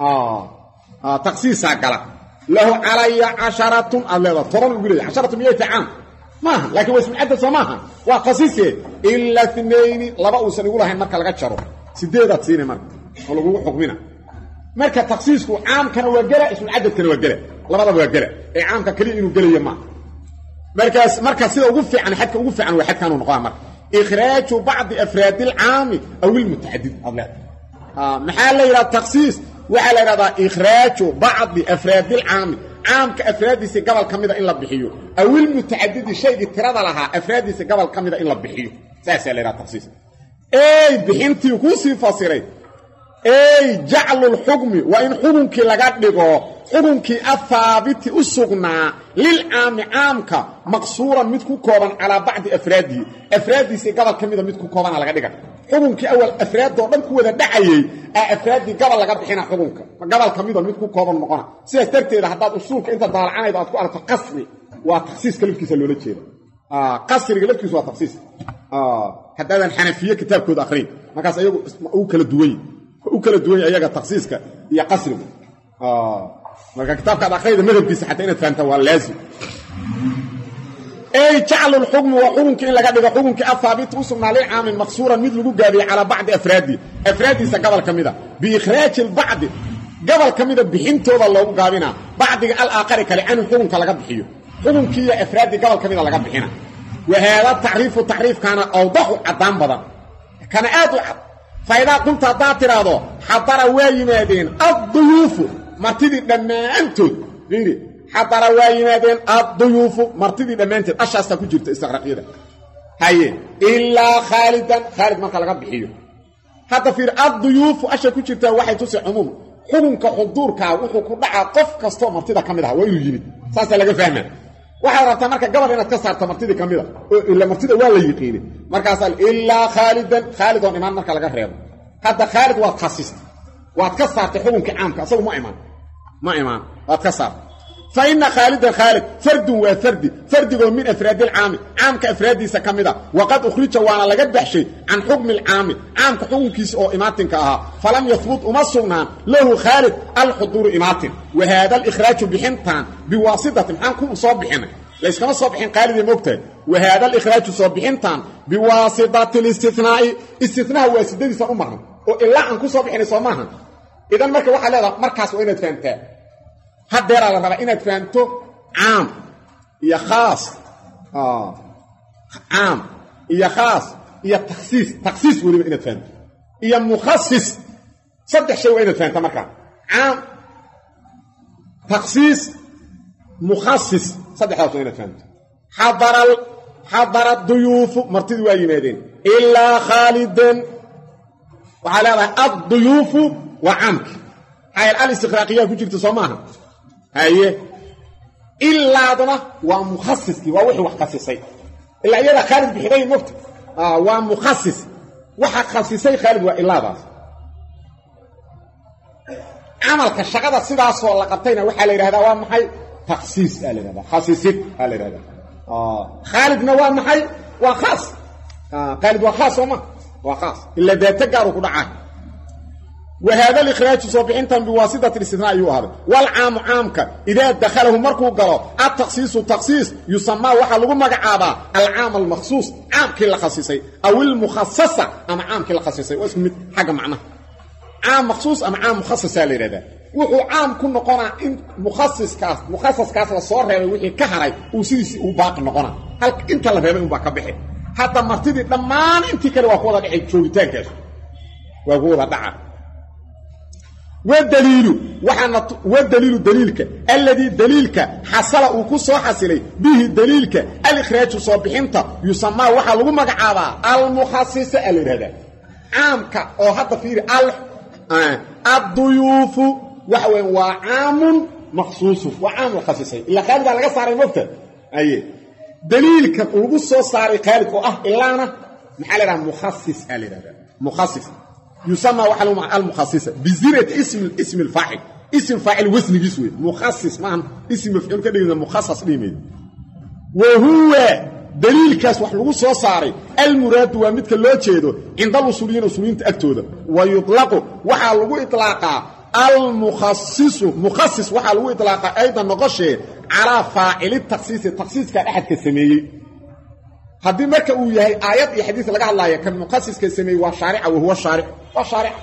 تخصيص عقل له علي 10 الله طرن يقول 10 100 عام ما لكن اسم العدد سماها وخصيصه الا 2 لبا وسن يقولها marka laga jaro 8 siin marka oo lagu xukmina marka takhsiisku caam kana waa gala ism العدد kana waa gala labada waa gala ee caamka kaliya inuu galayo ma marka sida ugu fiican xadka ugu fiican waa xadkan uu noqon marka إخراج بعض أفراد العام أو المتعدد الله محل إلى التخصيص وعلى إلى إخراج بعض أفراد العام عام كأفراد قبل كميدة إلا بحيو أو المتعدد شيء اتراد لها أفراد قبل كميدة إلا بحيو ساسا إلى التخصيص أي بحنتي يكوسي فاصرين أي جعل الحكم وإن حكمك لقد حكمك الثابت أسقنا للعام عامك مقصورا متكو كورا على بعض أفرادي قبل كميدة متكو كورا على قدك حكمك أول أفراد دوران كوة دعيي أفرادي قبل لقد حين حكمك قبل كميدة متكو كورا مقانا سيسترتي إذا حداد أصولك أنت دار عنا إذا أتكو على تقصري وتخصيص كلفك سلولة جيدا قصري كلفك سوى تخصيص حتى هذا الحنفية كتاب كود آخرين ما كاس أيضا أوكل الدوي أيضا تخصيصك هي قصري marka kitaabka akhriida madhabkiisa xataa inaad fahanto waa laazim ay jaclu al-hukm wa hukmki in laga dhigo hukmki afaabit usna li aam maqsuran mid lagu gaabiyo ala bacd afraadi sa gabal kamida bi ikhraj al-ba'd gabal kamida bixintooda loogu gaabina bacdiga al-aakhari kale aan hukmka laga bixiyo hukmki afraadi gabal kamida laga bixina wa hada ta'rif kana awdahu adaan badan kana aad fayda qulta tiraado hadara waayimaadeen ad-duyuf martidii dhamaantood fiiri xadara waa yimaadeen ad-duyuf martidii dhamaantood ashaasta ku jirta istiqraaqyada haye illa khalid marka laga bixiyo hadda fiir ad-duyuuf asha ku jirta waxay tusi umum xukunka xuduurka wuxuu ku dhacaa qof kasto martida kamid ah waa inuu yimid saas laga fahmaa waxa rabtaa marka gabar inaad ka saarto martida kamid ah oo ila martida waa la yiqiin markaas illa khalidan khalidun iman marka laga reebo hadda khalid waa khasist waad ka saartay xukunka caamka asagu ma iman waad ka saartay fa inna khalidan khalid fardun wa fardigo min afraad al-aam caamka afraadiisa kamida waqad ukhrija waana laga baxshay an hukm al-aam caamka xukunkiisa oo imaatinka aha falam yathbut umasugnan lahu khalid al-hudur imaatin wa hada al-ikhraj bihintan biwasitatin an kum soo bixin leys kama soo bixin khalid moogtay wa hada al-ikhraj soo bixintan biwasitati al-istithna'i istithna' wa sidadiisa u marna oo ilaa an ku soo bixin soo maahan idan marka waxa leedahay markaas waa inaad fahantaa hadeer la raba inaad fahanto caam iyo khaas caam iyo khaas iyo takhsiis waliba inaad fahanto iyo mukhassis saddex shay waa inaad fahanto marka caam takhsiis mukhassis saddexdaas waa inaad fahanto حضر الضيوف مرتد وايمادين إلا خالدا وعلى الضيوف وعمك هاي الاستغراقية كنت تصماها هاي إلا ضنا ومخصص ووحي وحخصصي إلا يلا خالد بحبين مفت ومخصص وحخصصي خالد وإلا ضنا عملك الشغادة سيداس والله قبتين وحالي هذا ومحي تخصيص قال هذا خصيصي قال هذا خالد نوام محي وخاص خالد وخاص وخاص إلا ذات تقارو كدعاه وهذا الإخراج صبحين بواسطة الاستثناء أيها والعام عامك إذا دخله مركو قالوا التخصيص يسمى وحلقوا مقعابا العام المخصوص عام كلا خصيصي أو المخصصة أما عام كلا خصيصي واسم حاجة معناه عام مخصوص أما عام مخصص لهذا وحو عام كنا قنا مخصص كاس الصور وحي كهري وسيسي وباق نقنا هل انت اللي فهمين وباق بحي حتى مرتدي لمان انت كلا وقوضا دعي تشوفتان كاش وقوضا دعا والدليل دليلك الذي دليلك حصل وكسو حصلي به دليلك الإخراج صبحينتا يسمى وحا لغو مقعابا المخصص هذا عامك او حتى فيه الضيوف وحوين وعام مخصوص وعام خصيصي إلا خالد على قصة على المبتد أيه دليلك لغو سو صاري خالد إلا أنا محالنا مخصص هذا مخصص يسمى وحلو مع المخصصة بزيرة اسم الفاعل اسم فاعل وزن جسوي مخصص معهم اسم مفعول كده إذا مخصص ليمين وهو دليل كاس وحلو صاري المراد ومثل اللي تشيده عند الوصولين تأكتوده ويطلق وحلو إطلاقا مخصص وحلو إطلاقا أيضا نقشه على فاعل التخصيص كان أحد كالسمية haddii marka uu yahay aayad iyo xadiis laga hadlayo kan muqassiska sameey waa shariica oo huwa shariic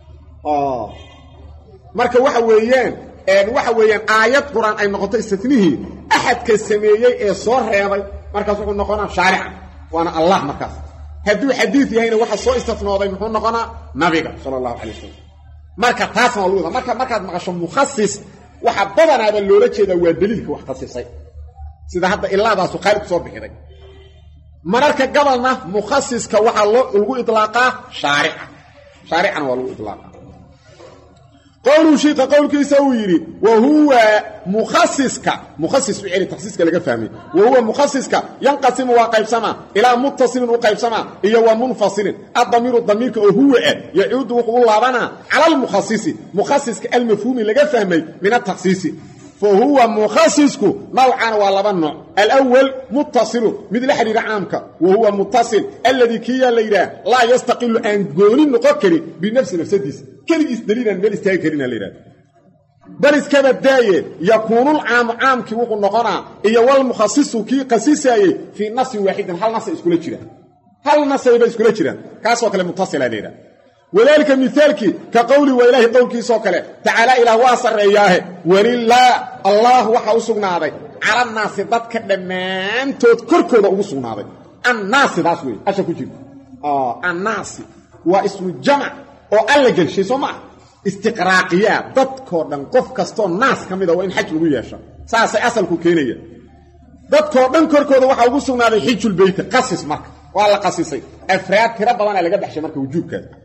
marka waxa weeyaan aayad quraan ay noqoto istithnihi ahad ka sameeyay ee soo reebay markaas wuxuu noqonaa shariica waana Allah markaas haddii xadiis yahayna waxa soo istithnooday muxuu noqonaa nabiga sallallahu alayhi wasallam marka taasna waa markaad maqasho mukhassis waxa badanaaba loola jeedaa waa daliilka wax khasisay sida hadda ilaadaas qaalib soo bixiday mararka gabalna mukhassiska waxa lagu idlaaqaa shariican waa lagu idlaaqaa qowlu sheekha qowlkiisa uu yiri wa huwa mukhassiska fi'il takhsiiska laga fahmay wa huwa mukhassiska yanqasimu wa qaybsama ila muttasilin wa qaybsama iyo wa munfasilin ad-damiru damirka oo huwa yacuudu wuxuu laabana ala al-mukhassiska al-mafhumi laga fahmay min at-takhsiisi فهو مخصصك نوعا ولا نوع الأول متصل مثل حديد عامك وهو متصل الذي كي ليرا لا يستقل أن قولين نقكري بنفس نفسديس كل دليلا بل استيكرين ليرا بل اسكبت داية يكون العام عامك وقل نقنا إيا والمخصص كي قسيسي في نص واحد هل نص اسكولة جرا هل نص يبقى اسكولة جرا كاسوك المتصل ليرا وذلك مثالك كقولي وإله قولك سوكله تعالى إله واصر إياه ولله الله وحا أسقناضي على الناس ضدك دمان تذكركو ذا أسقناضي الناس داسوي أشكو جيب الناس واسم الجمع وألقل شيء سمع استقراقيات ضدكو دان قف كستون ناس كميدا وإن حج لغياشا ساسي أسلكو كينيا ضدكو دان كركو ذا وحا أسقناضي حج البيت قصص مك والله قصصي أفراد كربا وانا لقد حشي مك وجوب كذا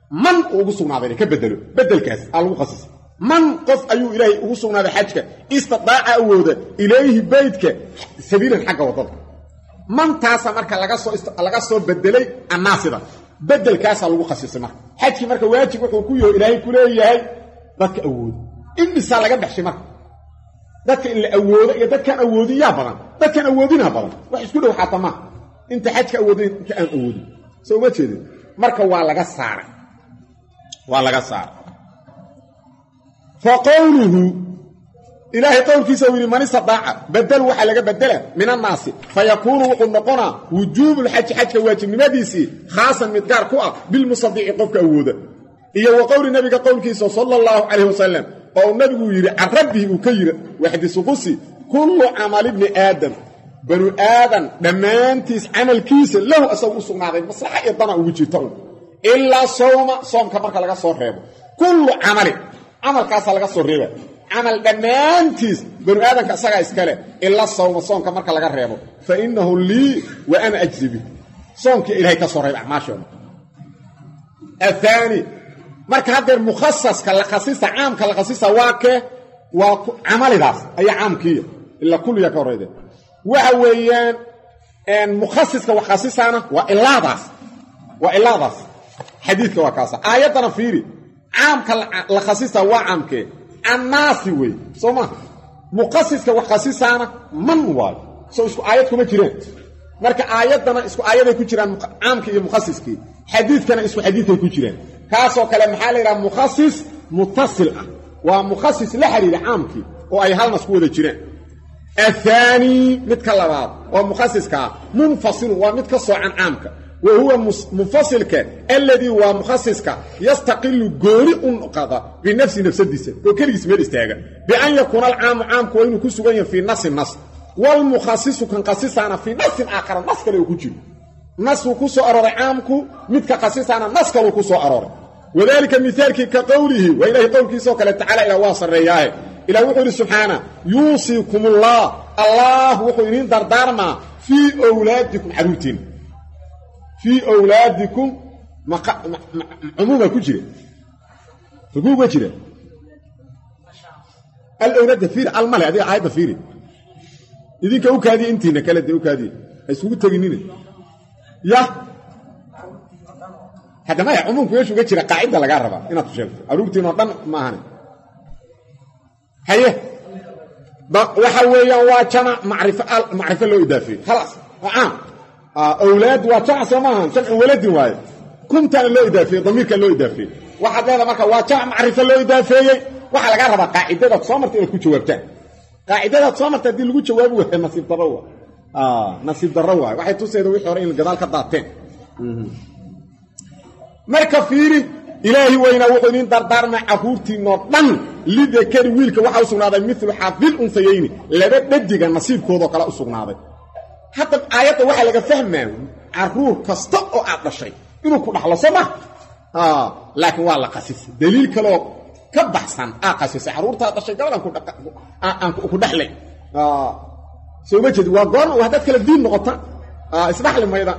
man ugu sugnaaday ka bedelo bedelkaas lagu qasisay man qof ayuu ilaahay ugu sugnaaday xajka istidaaca awooda ilayhi baytka sabiilan xagga wadada man taasa marka laga soo bedelay annaasida bedelkaas lagu qasisay marka xajki marka waajib wuxuu ku yahay ilaahay ku leeyahay dadka awood in bisa laga dhaxshay marka dadka in la awoodo iyo dadkan awoodiyaa badan dadkan awoodina badan wax isku dhow xataa ma inta xajka awoodin ka aan awoodin soo ma jeedin marka waa laga saaray fa qawluhu ilaahay qowlkiisa uu yiri man istaaca badal waxa laga badala min annaas fa yakunu qulqona wujubul hajj waajibnimadiisi khaasan mid gaar ku ah bil musaddiq qofka awooda iyo wa qowli nabiga qowlkiisa sallallahu alayhi wasallam oo nabigu yiri rabbi uu ka yiri waxdiisu qusi kullu amal ibn adam banu aadan dhamaantiis amalkiisa lahu asaw u sugnaaday maslaxa iyo dana ugu jirto illa soomka marka laga soo reebo kullu amalkaas laga soo reebo amal dhamaantiis banu aadanka asaga iskale illa soomka marka laga reebo fa innahu li wa ana ajzibi soomka ilaahay ka soo reebo acmaashoona athani marka hadeer mukhassaska la khasisa aamka la khasisa waa amalidaas ay aamkiya illa kullu ya ka horeeyay waxa weeyaan mukhassiska wa khasisana wa ilaadaas xadiidka waa kaasa aayadana fiiri aamka la khasisa waa aamke annaasi way soma mukhassiska wa khasisana man waa soo isku aayad kuma jireen marka aayadana isku aayaday ku jiraan aamka iyo mukhassiski xadiidkana isku xadiiday ku jiraan kaasoo kale maxaa la yiraahdaa mukhassis muttasil ah waa mukhassis la xiriira aamki oo ay halna isku wada jiraan athani mid ka labaad waa mukhassiska munfasil waa mid ka soocan aamka wa huwa munfasilka alladhi huwa mukhassiska yastaqillu goori unqada bi nafsadiisa oo kaliis meel istaaga bi an yakuna al-aamku wa inuu ku sugan yahay fi nas wal mukhassisu kan qasisana fi nas aakhar nas kale ku jiro nas ku soo aroray aamku mid ka qasisana nas kale ku soo aroray wadaalika mithaalki ka qawlihi wa ilaahi qawlkiisa kale ta'ala ila wasarriyaah ila wuxuu subhana yusikumullah allah wuxuu idin dardaarma fi awlaadikum aruutin fi awlaadikum umuma ku jira fugu jira al-awlad fiir al-mal hadi aayada fiir idinka u kaadi intiina kala de u kaadi isugu taginina ya hada ma umumku yeeshu ga jira qaacida laga raba inaad sheegto aruurtiina dhan ma ahan haye waxa weeyaan waa jama macrifa loo idaafiyo خلاص عام اولاد وجمع سماها جمع ولد واي كنت لو idaafiyo damiirka loo idaafiyo waxa leedahay marka waa jama macrifa loo idaafiyay waxa laga raba qaacidada soo martay ku jawaabtaan qaacidada soo martay hadii lagu jawaabo waa nasiib darro waxay tuseedo wixii hore in gadaal ka daateen marka fiiri ilaahi wayna wuxuu in dardaarma ahuurtiino dhan lidakari wiilka waxa u sugnaaday mithlu xafil unsayayni laba dhadiga nasiibkooda kala u sugnaaday hatta aayada waxa laga fahmaa aruur kasta oo aad dhashay inuu ku dhaxlo sama laakiin waa la qasisay daliil kale ka baxsan qasisay aruurta dhashay gabalan ku dhaxlay soo ma jeed waa goor oo hadda kala diin noqota isdhaxli mayda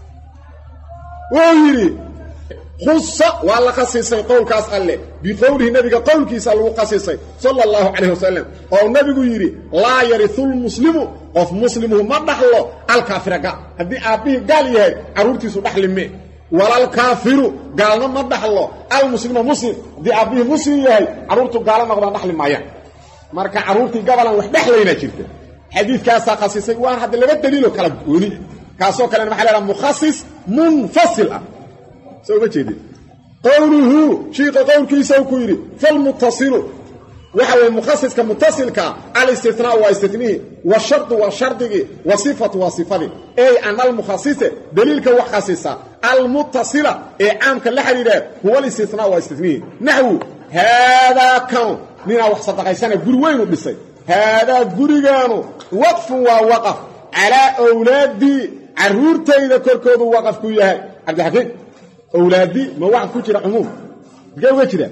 wayiri خص والله قصيصي قول كاس الله بقوله النبي قول كيس الله قصيصي صلى الله عليه وسلم او النبي يري لا يرث المسلم of مسلمه ما دخلو الكافر هدي ابي قال يهي عرورتيسو دخلمي ولا الكافر قال ما دخلو المسلم مسلم دي ابي مسلم يهي عرورتو قال ما دخل مايا marka عرورتي قبل wax dhaxlayna jirta حديث كاس قصيصي وان هذا لبد دليل kala gooni kaaso kale waxa la mukhassis munfasil سوف تجد قوله شيء قول كيسا وكيري فالمتصل وحوى المخصص كمتصل الاستثناء واستثنيه والشرط والشرطه وصفة وصفته أي أن المخصص دليل كوخصصة المتصلة أي عام كاللحريرة هو الاستثناء واستثنيه نحو هذا كون لنا وحصة غيسانة قروين بسي هذا قريغانو وقف ووقف على أولادي عرورتي إذا كركوض وقف كوياها عبد الحكيم أولادي ما واحد كتير عموم جاء كده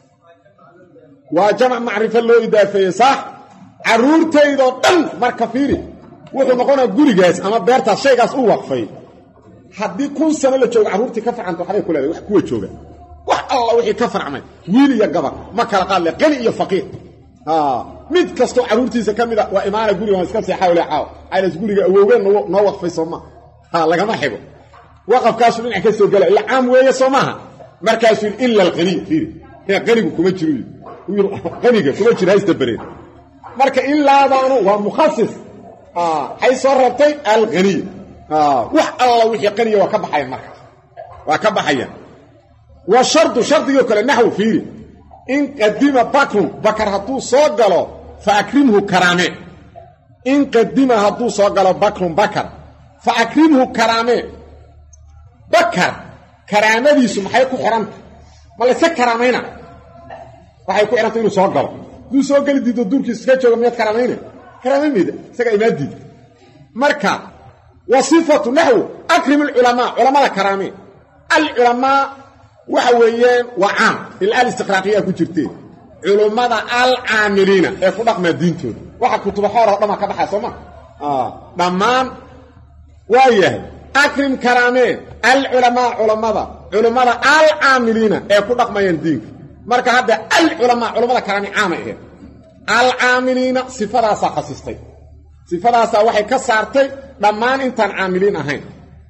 وجمع معرفة له إضافية صح عرورتي إذا طن مركفيري وحنا نقولنا جوري جاهز أما بيرتا شيء جاهز هو وقفي حد يكون سنة اللي تشوف عرورتي كفر عن تحريك كل هذا وحكوه تشوفه الله وحي كفر عمي ويلي يا قبر ما كلا قال لي غني يا فقير mid kasto caruurtiisa kamida waa imaana guriga waan iska seexay caaw ay guriga awoogeen noo waqfay Soomaa laga ma xigo waqafkaas dhinac ka soo galay ila caam weeye Soomaa markaas illa al-qani fiir ya qanigu kuma jiro qaniga kuma jiro haysta bareen marka illa daanu waa mukhassis hay soo rabtay al-qani wax alla wixii qaniga waa ka baxay marka waa ka baxaya wa shardiyo kale nahwu fiir in qadima bakr haduu soo galo فأكرمه كرامه إن قدمه هدو صغل بكر فأكرمه كرامه بكر كرامه دي سمحيكو حرمت ما لسه كرامينا وحيكو حرمت إنه صغل دو صغل دي دوركي سكتشو ميات كرامينا كرامه ميدا سكا إماد دي مركا وصفة نحو أكرم العلماء علماء كرامه العلماء وحويين وعام الآل استقراقية كتيرتين علماء العاملين ee ku dhaqma diintooda waxa kutuba xoor dhama ka baxay Soomaa dhamaan waayahay akrim karame al ulama al-amilina ee ku dhaqmayeen diinka marka hadda al ulama karame caamay al-amilina sifadaasa khasistay sifadaasa waxay ka saartay dhamaan intaan aamilin ahayn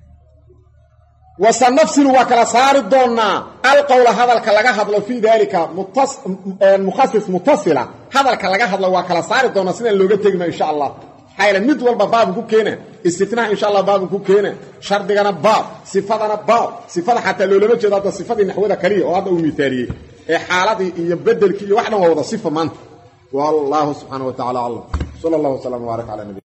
وسنفصل وكلا صار دونا القول هذا الكلام هذا في ذلك مخصص متصلة هذا الكلام هذا وكلا صار دونا سنة لوجة تجمع إن شاء الله حيل مدول باب كوكينة استثناء إن شاء الله باب كوكينة شرط جنا باب صفاتنا باب صفات حتى لو لم تجد هذا صفات نحوها كريه وهذا مثالي حالات يبدل كل واحد وهو صفة من والله سبحانه وتعالى الله صلى الله وسلم وبارك على النبي